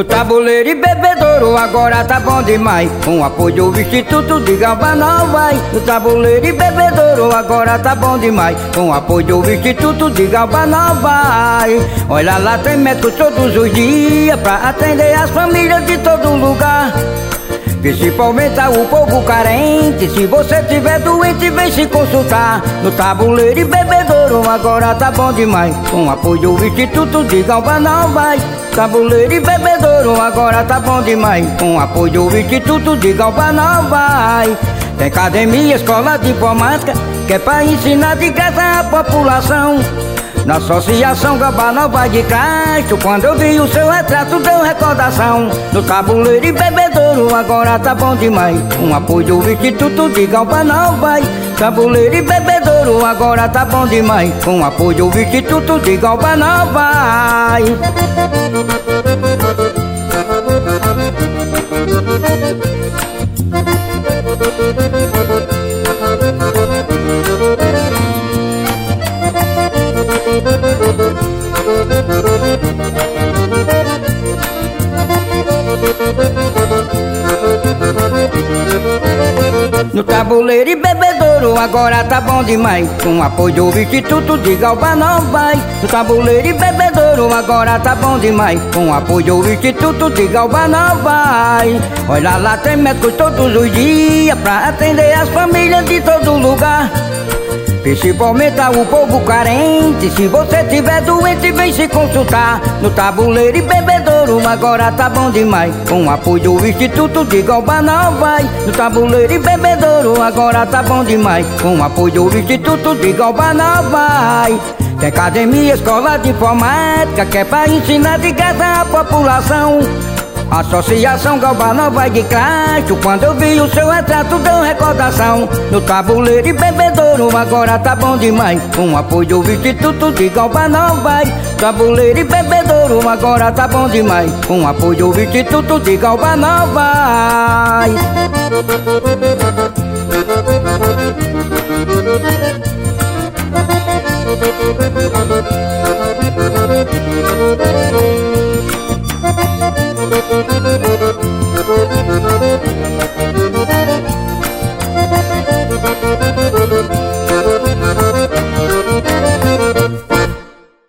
No tabuleiro e bebedouro agora tá bom demais, com apoio do Instituto de Galbanal vai. No tabuleiro e bebedouro agora tá bom demais, com apoio do Instituto de Galbanal vai. Olha lá, tem médicos todos os dias pra atender as famílias de todo lugar, principalmente o povo carente. Se você tiver doente, vem se consultar. No tabuleiro e bebedouro agora tá bom demais, com apoio do Instituto de Galbanal vai. Tabuleiro e bebedouro agora tá bom demais, com apoio do Instituto de Galbanal vai. Tem academia, escola de informática, que é pra ensinar de graça a população. Na Associação Galbanal vai de Castro, quando eu vi o seu retrato deu recordação. No tabuleiro e bebedouro agora tá bom demais, com apoio do Instituto de Galbanal vai. Tabuleiro e bebedouro agora tá bom demais, com apoio do Instituto de Galbanal vai. No tabuleiro e bebedouro agora tá bom demais, com apoio do Instituto de Galbanal vai. No tabuleiro e bebedouro agora tá bom demais, com apoio do Instituto de Galbanal vai. Olha lá, tem médicos todos os dias pra atender as famílias de todo lugar, principalmente o povo carente. Se você tiver doente, vem se consultar. No tabuleiro e bebedouro agora tá bom demais, com apoio do Instituto de Galbanal vai. No tabuleiro e bebedouro agora tá bom demais, com apoio do Instituto de Galbanal vai. Tem academia, escola de informática, que é pra ensinar de graça a população. Associação Galbanal vai de Castro, quando eu vi o seu retrato deu recordação. No tabuleiro e bebedouro agora tá bom demais, com apoio do Instituto de Galbanal vai. Tabuleiro e bebedouro agora tá bom demais, com apoio do Instituto de Galbanal vai.